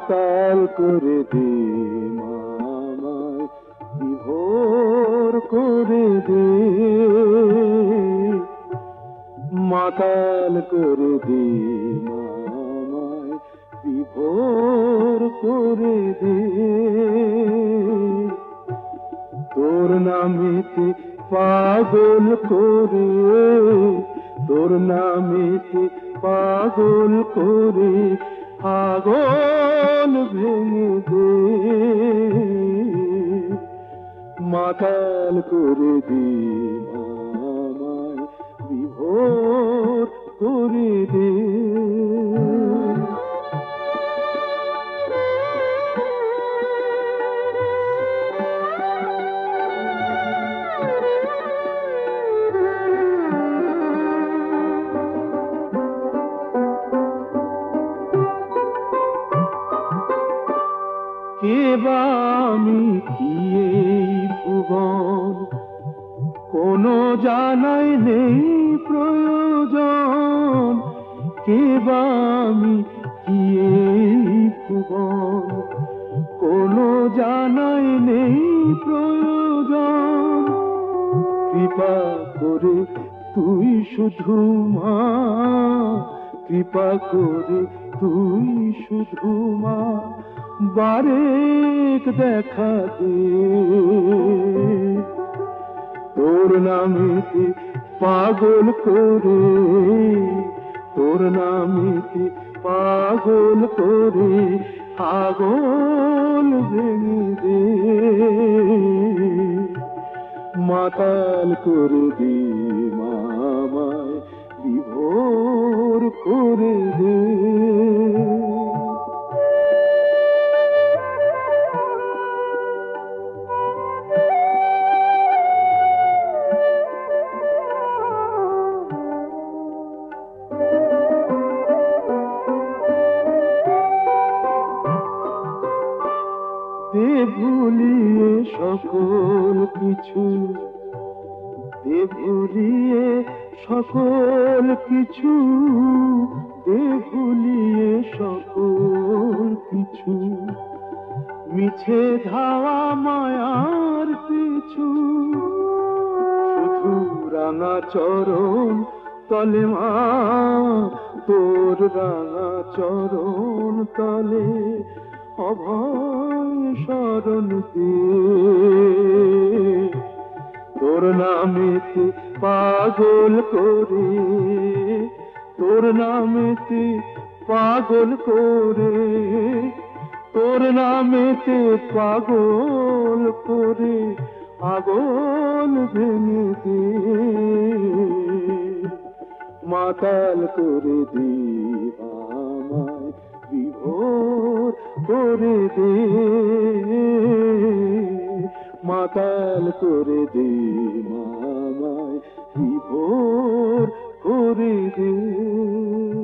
মাতাল করে দে মামায়, বিভোর করে দে, মাতাল করে দে মামায়, বিভোর করে দে। তোর নামেতে পাগল করে, তোর নামেতে পাগল করে আগল ভেঙে দে, মাতাল করে দে আমায়, বিভোর করে দে। কে বা আমি কি এই ভুবন, কোনো জানাই নেই প্রয়োজন। কে বা আমি কি এই ভুবন, কোনো জানাই নেই প্রয়োজন। কৃপা করে তুই শুধু মা, কৃপা করে তুই শুধু মা, বারেক দেখা দে। তোর নামেতে পাগল করে, তোর নামেতে পাগল করে আগল ভেঙে দে, মাতাল করে দে মামায়, বিভোর করে দে। দে ভুলিয়ে সকল কিছু, দে ভুলিয়ে সকল কিছু, দে ভুলিয়ে সকল কিছু, মিছে ধাওয়া মায়ার পিছু। শুধু রাঙা চরণ তলে মা, তোর রাঙা চরণ তলে অভয় শরণ দে। তোর নামেতে পাগল করে, তোর নামেতে পাগল করে, তোর নামেতে পাগল করে আগল ভেঙে দে, মাতাল করে দে আমায়, বিভোর করে দে, মাতাল করে দে আমায়, বিভোর করে দে।